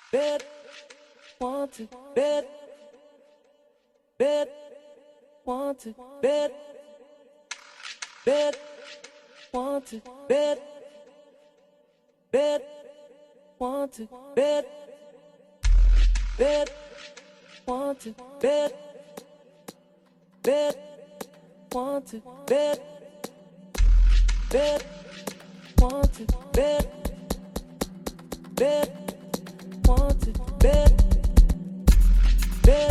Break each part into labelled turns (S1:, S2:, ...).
S1: bed, want to bed, bed, want to bed, bed, want to bed, bed, want to bed, bed, want to bed, bed, want to bed, bed, want to bed, bed, want to bed, bed,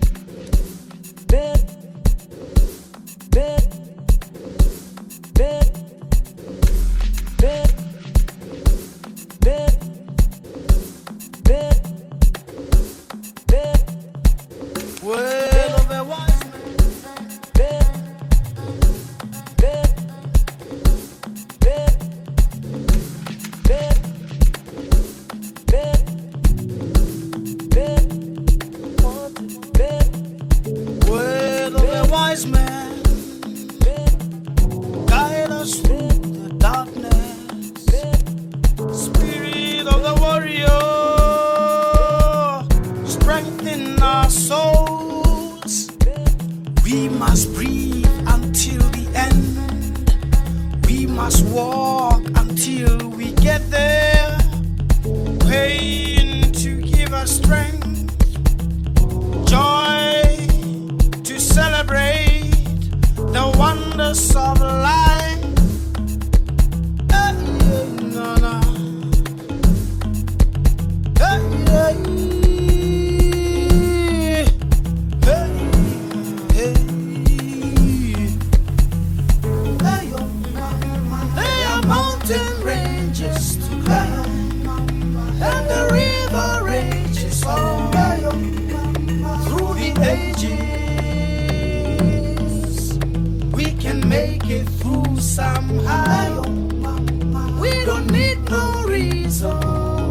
S1: bed, bed, bed, bed, bed, bed, bed.
S2: Word of a wise man.
S1: Bed, bed, bed, bed, bed, bed, want to bed,
S2: Word of a wise man.
S1: bed,
S2: Guide us through the darkness.
S1: bed,
S2: Spirit of the warrior. Strengthen our souls. We must breathe until the end. We must walk until we get there. Pain to give us strength. Joy to celebrate the wonders of life. No, no. Hey, hey, hey, hey. There are mountain ranges to climb, and the river rages on through the ages. We can make it through somehow. We don't need no reason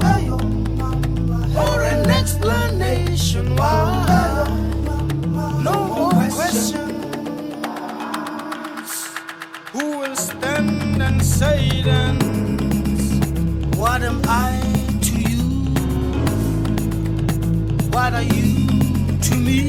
S2: or an explanation why. No more questions. Who will stand and say then, what am I to you? What are you to me?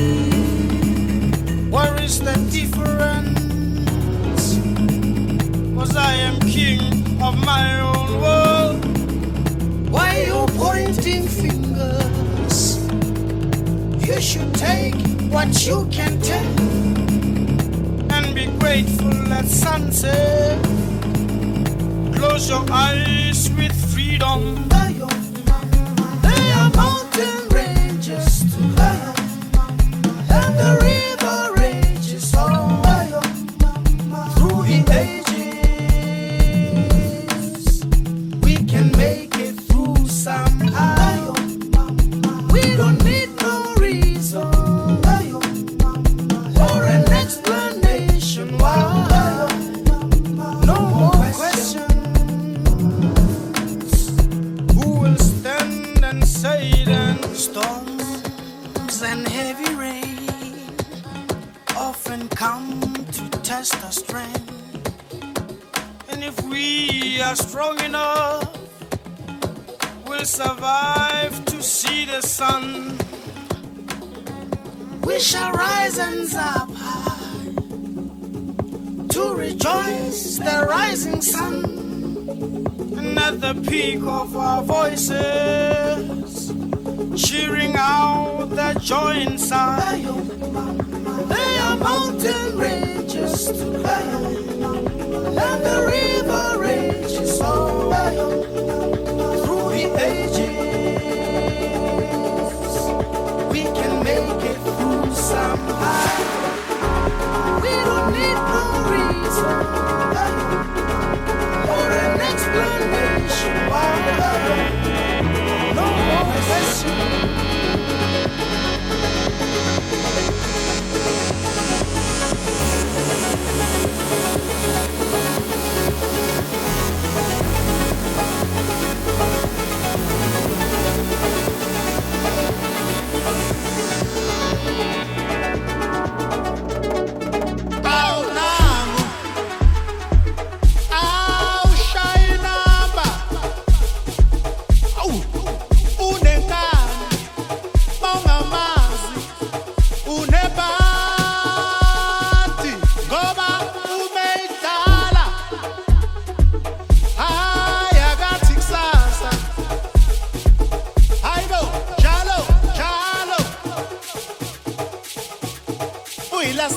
S2: Where is the difference? 'Cause I am king of my own world. Why you pointing fingers? You should take what you can take and be grateful at sunset. Close your eyes with freedom. There are mountain ranges to climb, and the river rages on through the ages. We can make it through somehow. We don't need no reason or an explanation why. No more questions. Who will stand and say then? Storms and heavy rain often come to test our strength. And if we are strong enough, we'll survive to see the sun. We shall rise and up high to rejoice the rising sun. And at the peak of our voices, cheering out the joy inside. There are mountain ranges to climb, and the river rages on through the ages. We can make it through somehow. We don't need no reason or an explanation why. No more questions.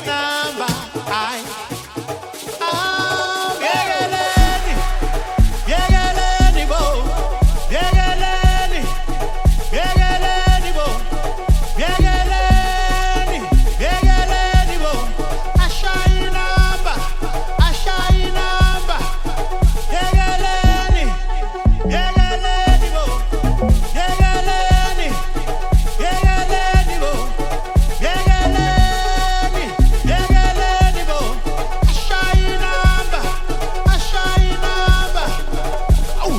S3: number. Yegeleni, yegeleni bo, yegeleni, yegeleni bo, yegeleni, yegeleni bo. Ashai number, yegeleni, yegeleni bo, yegeleni, yegeleni bo, yegeleni, yegeleni bo. Ashai number. Au.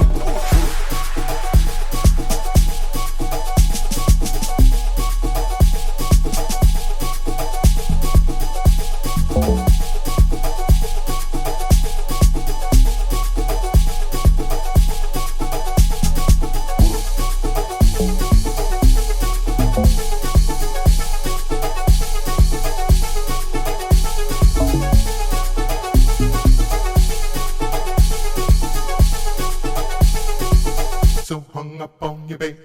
S4: So hung up on you, baby.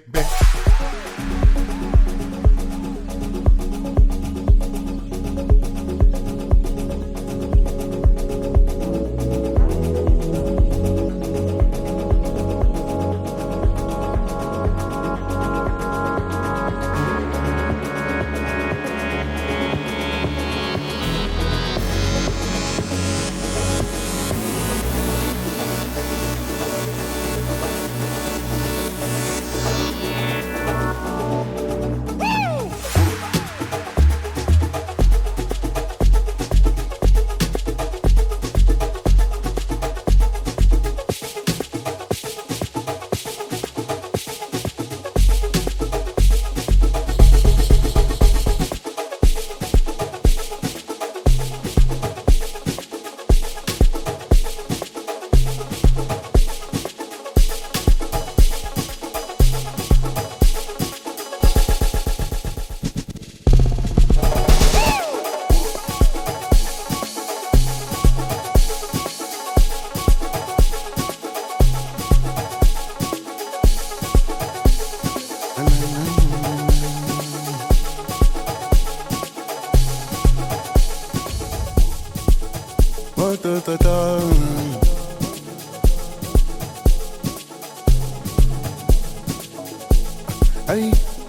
S4: Ay,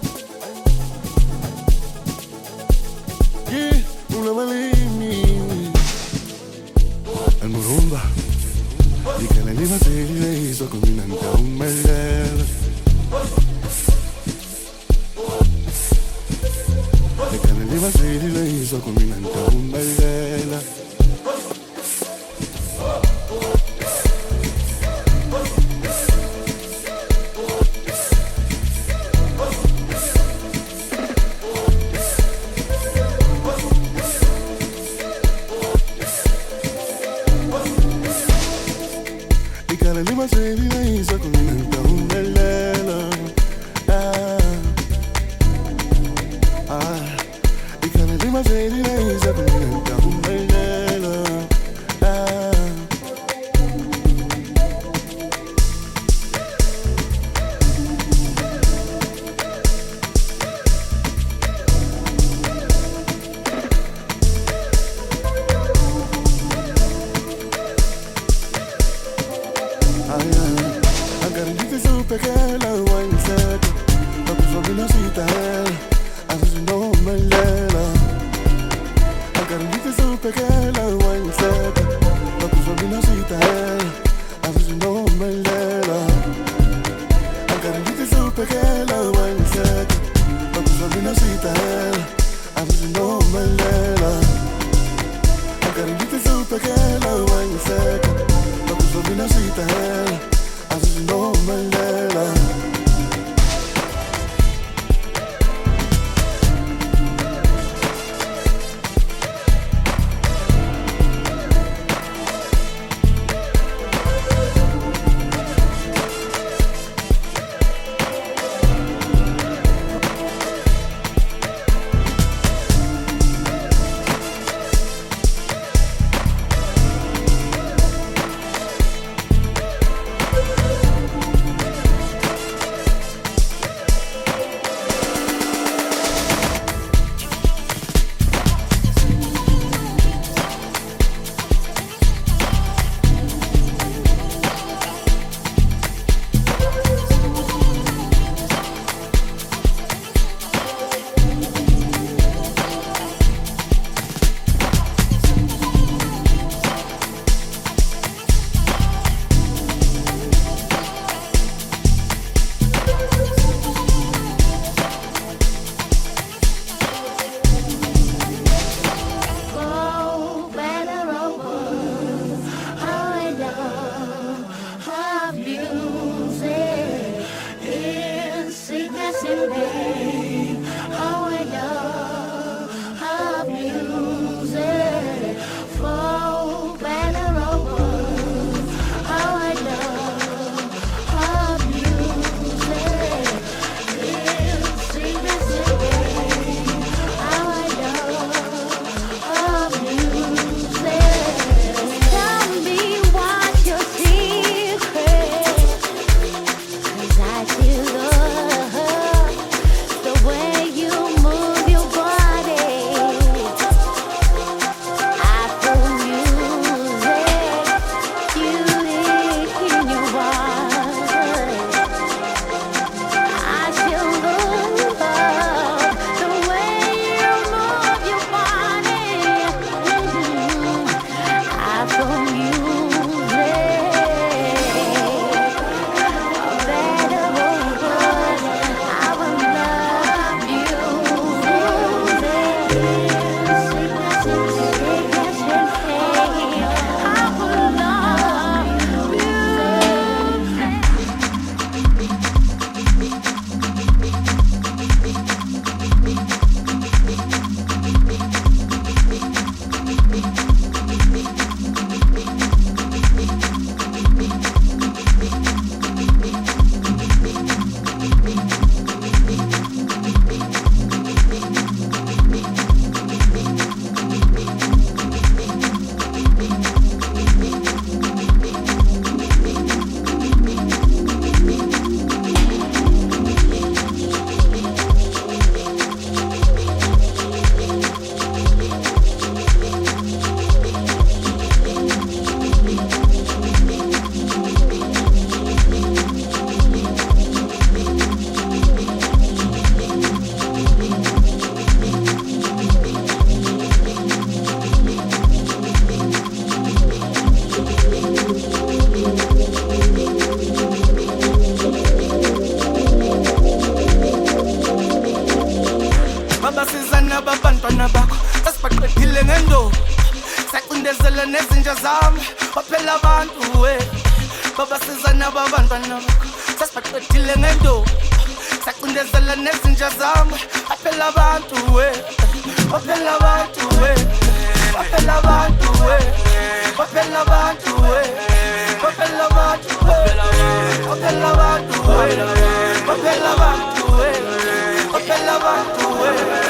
S4: yeah, una malini al murumba di che la lima si hizo combinante a un melel di che la lima si hizo combinante a un melel. La lima se hizo con un melelo. Y que la lima se hizo con un melelo. Agarré supe que la wine seca la puso bien asita él, asesinó melela. Agarré supe que la wine seca la puso bien asita él, asesinó melela. Agarré supe que la wine seca la puso bien asita él, asesinó melela. Agarré supe que la wine seca la puso bien asita él, asesinó melela.
S5: in vain. How I love her music for better or worse. How I love her music till sickness in vain. How I love her music. Tell me what's your secret, 'cause I still love the way you move your body. Afro music, music in your voice. I still love the way you move your body. Afro music, better or worse, I will love you. Sickness and pain, I will love you.
S2: babasizana babantwana bakho sasibaqedile ngendo sacindezela nezinja zami baphela abantu we babasizana babantwana bakho sasibaqedile ngendo sacindezela nezinja zami baphela abantu we baphela abantu we baphela abantu we baphela abantu we baphela abantu we baphela abantu we baphela abantu we baphela abantu we.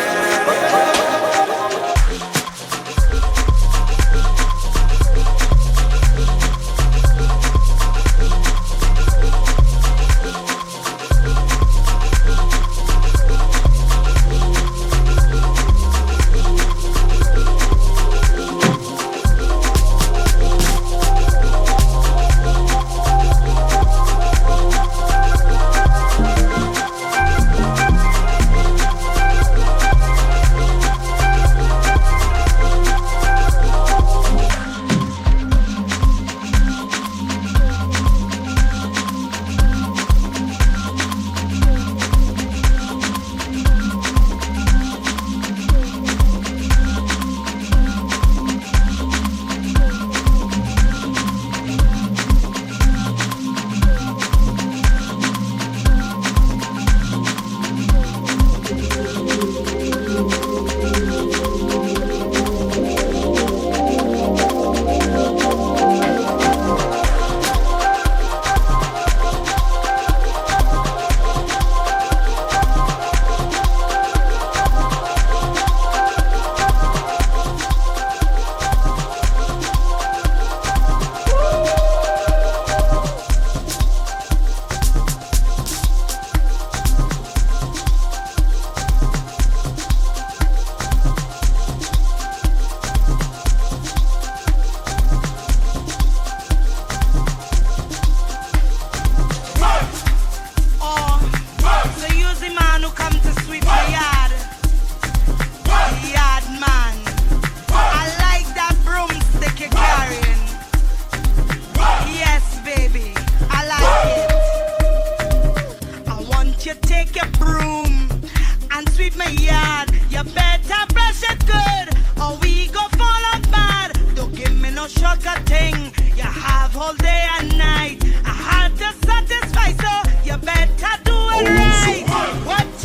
S6: thing. You have all day and night. I have to satisfy, so you better do it right. What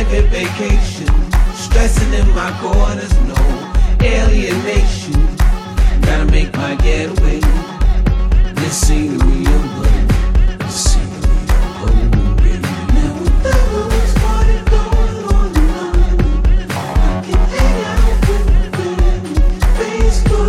S7: private vacation. Stressing in my quarters, no alienation. Gotta make my getaway. This scenery of home, this scenery of home, baby. Never thought I was party going on and on. I can hang out with them, Facebook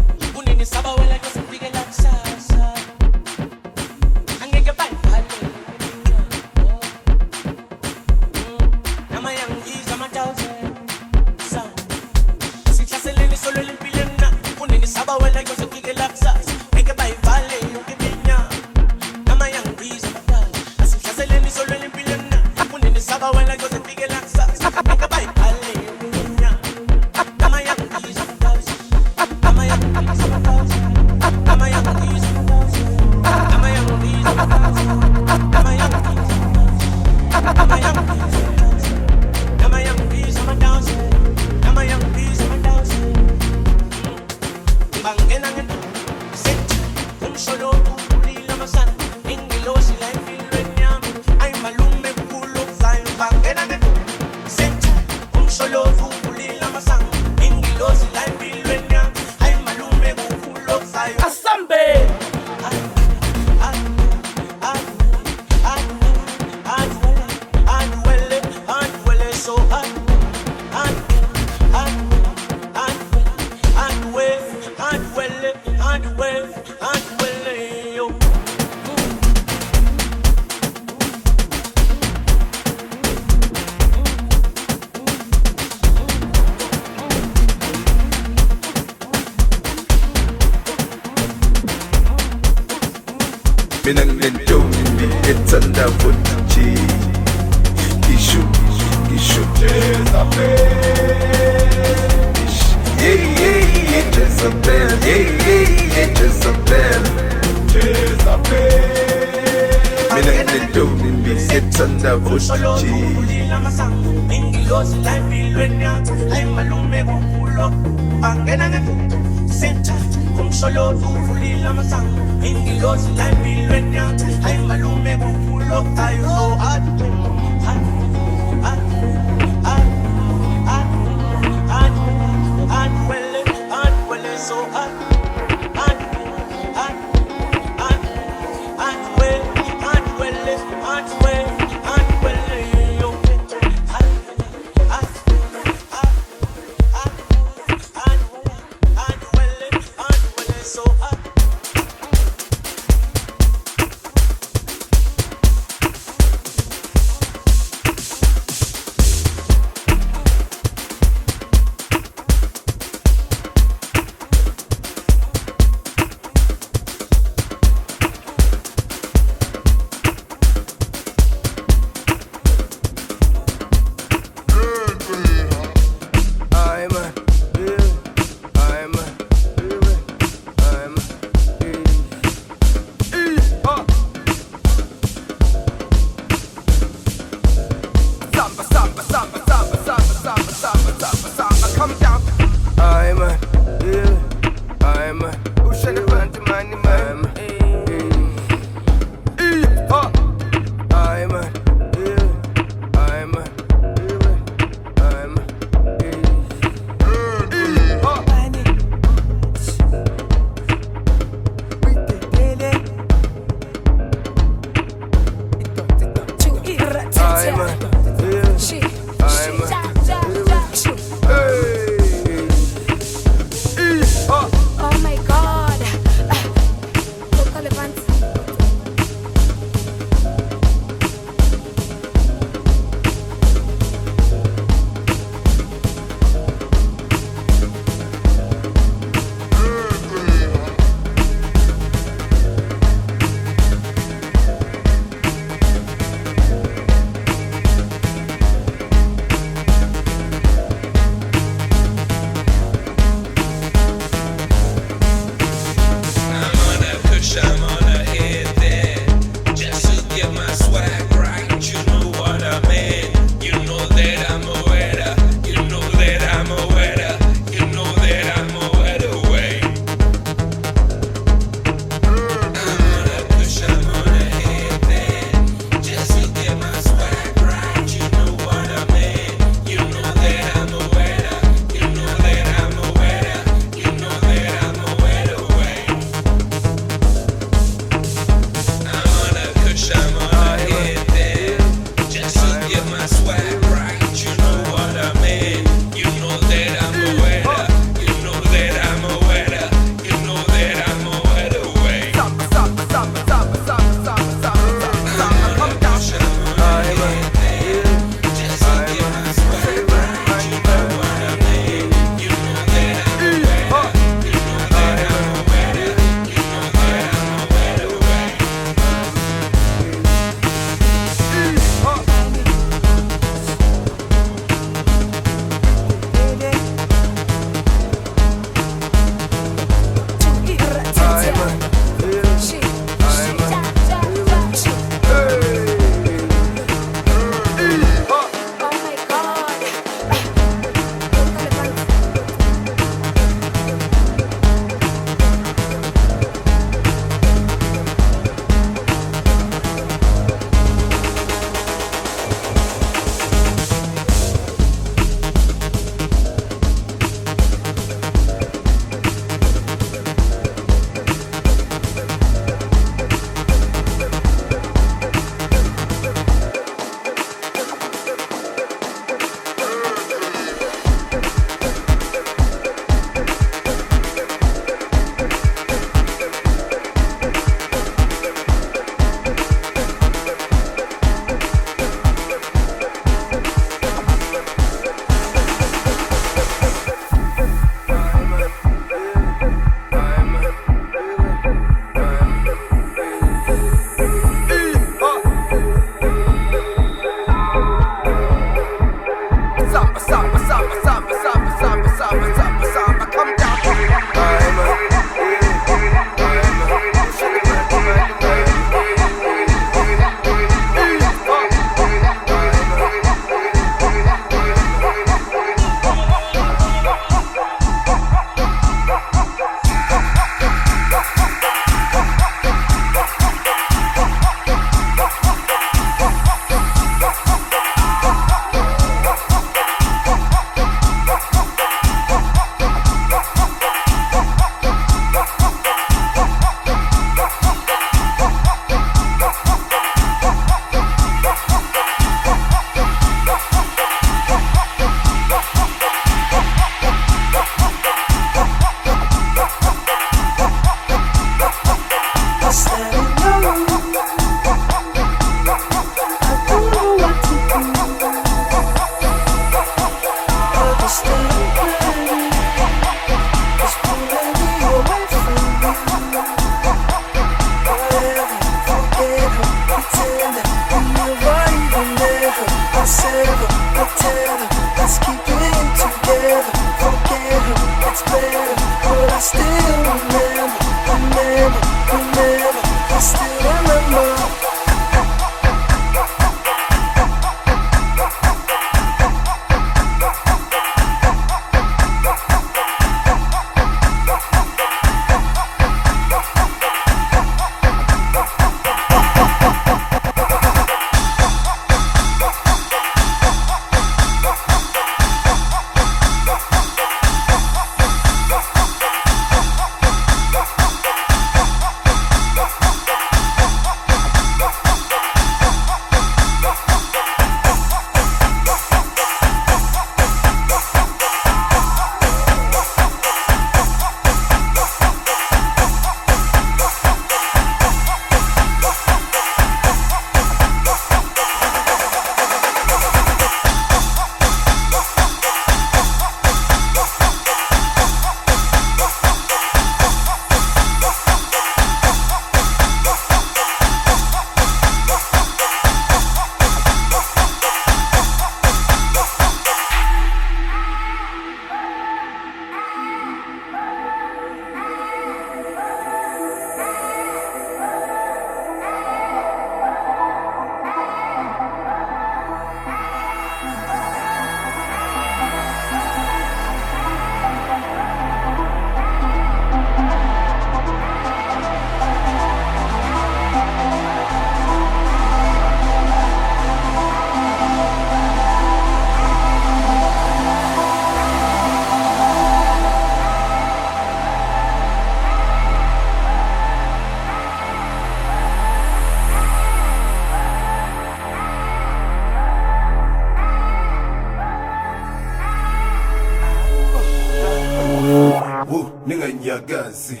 S4: Gazi.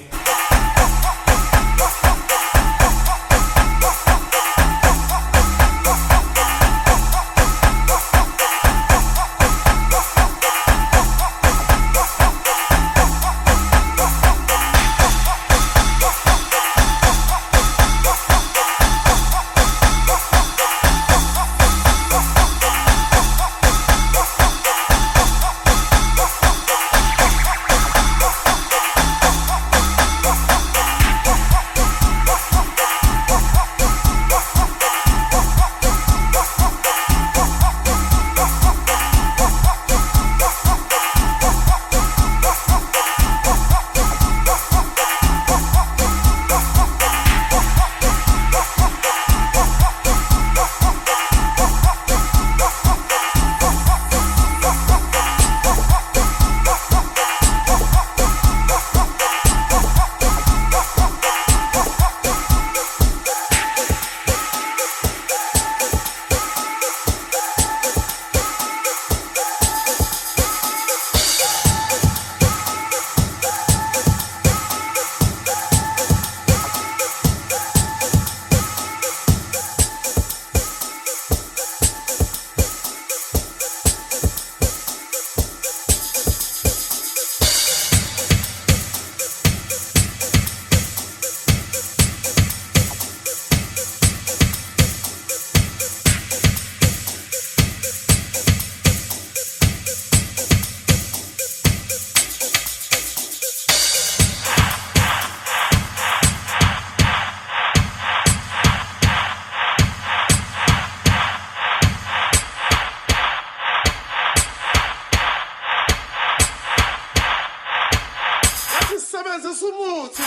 S4: Sebenza sumuthi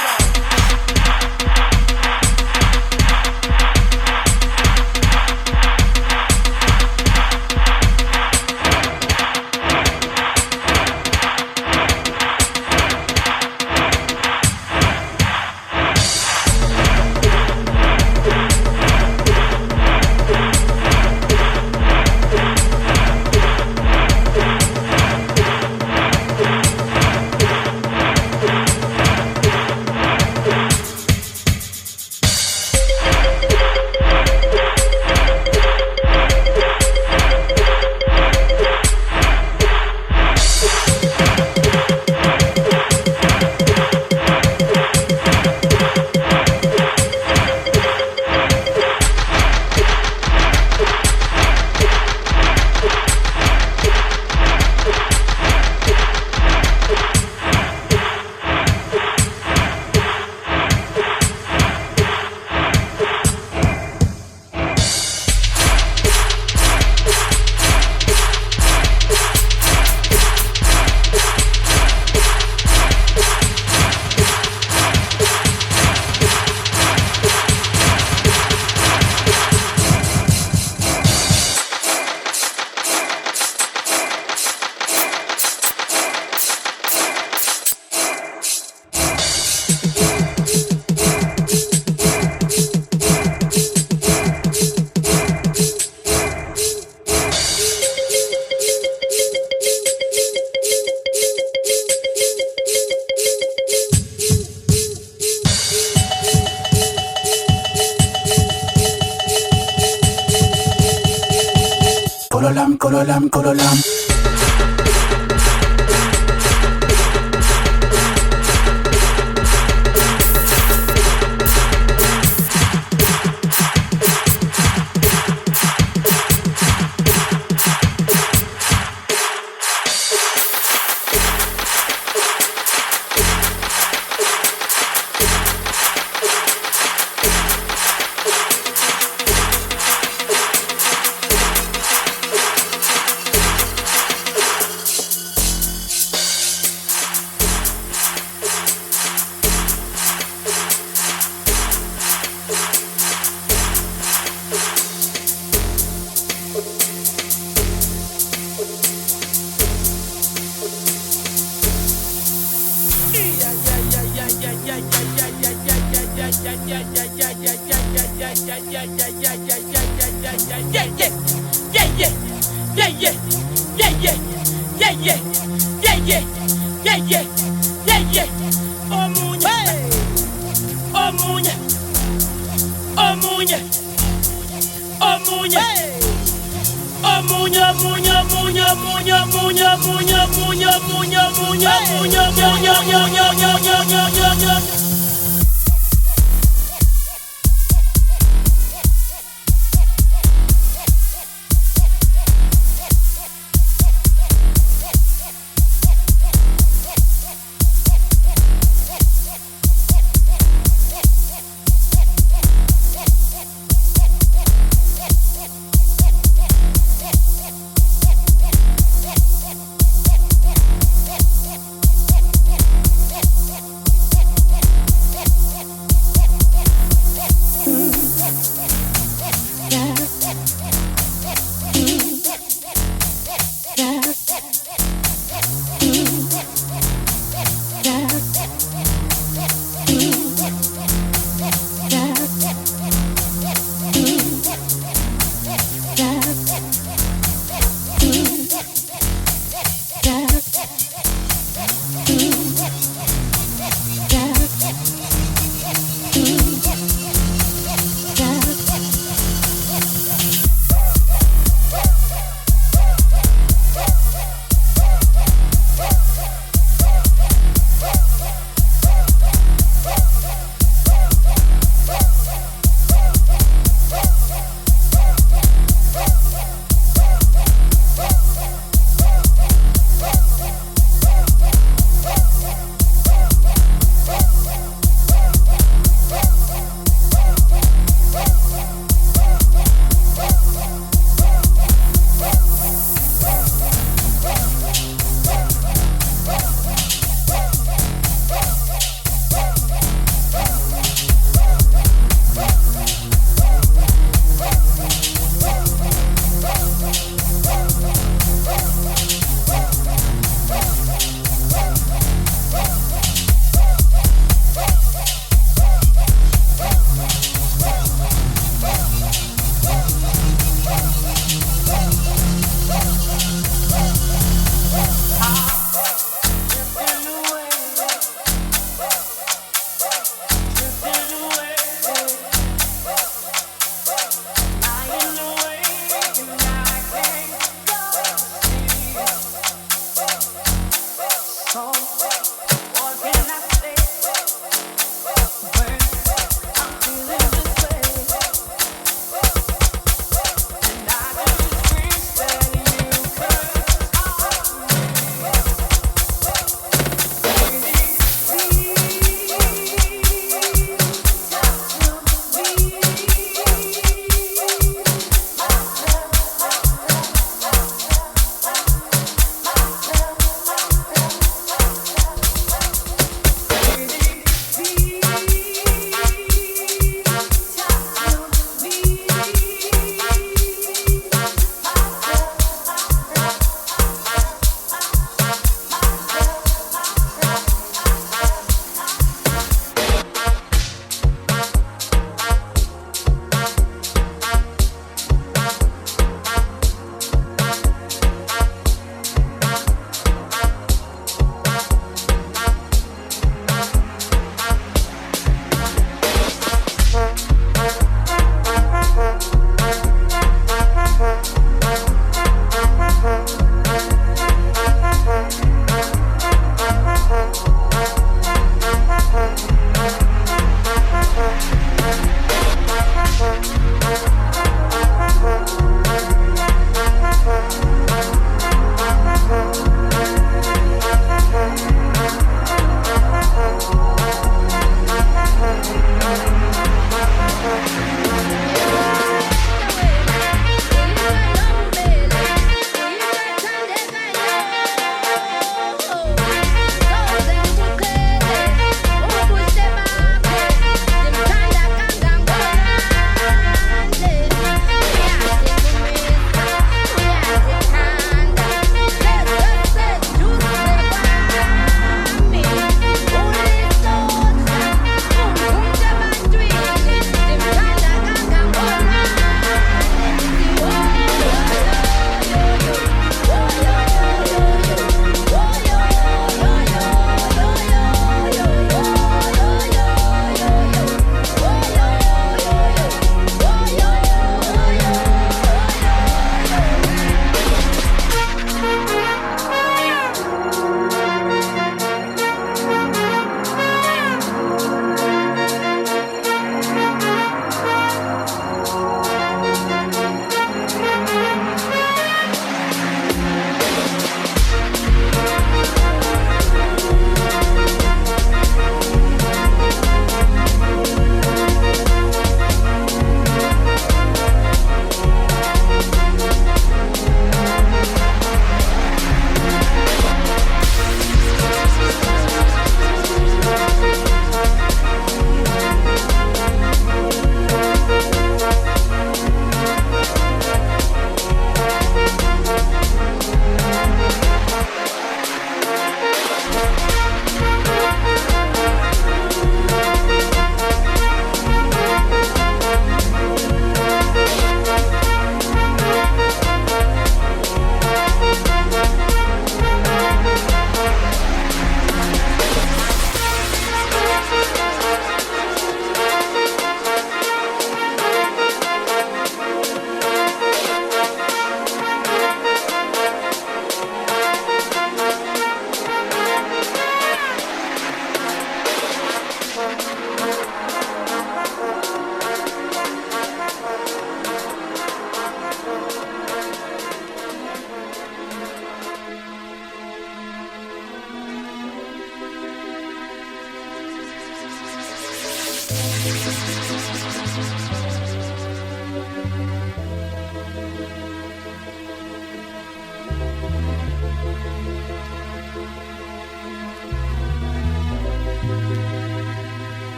S4: la.
S2: Kololam, kololam, kololam.
S6: omunye omunye omunye omunye omunye omunye omunye omunye omunye omunye omunye omunye omunye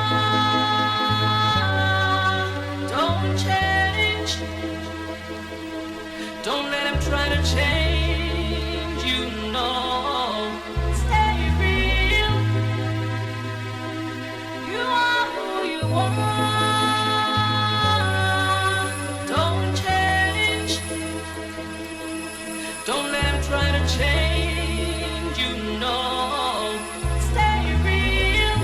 S5: Don't change. Don't let him try to change you, no. Stay real. You are who you are. Don't change. Don't let him try to change you, no. Stay real.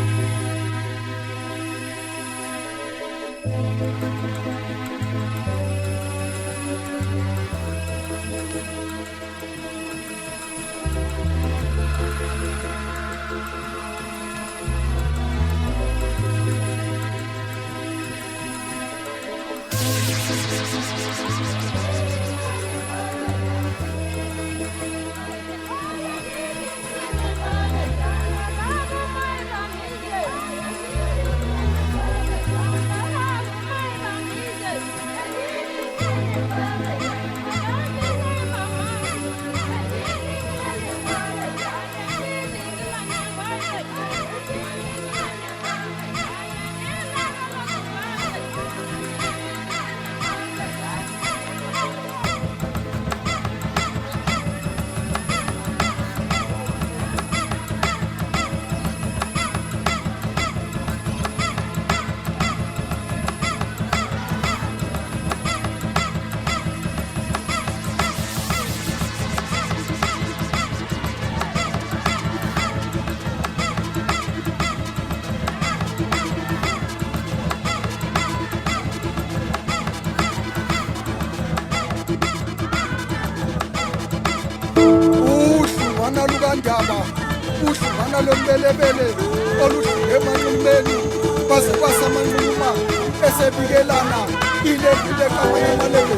S8: uhlungwana lukandaba uhlungwana lombelebele oludlule emanxumeni baze basamanxuma esebikelana ilekile kawemalele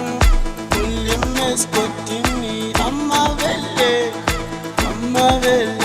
S2: Scotini, amavele, amavele.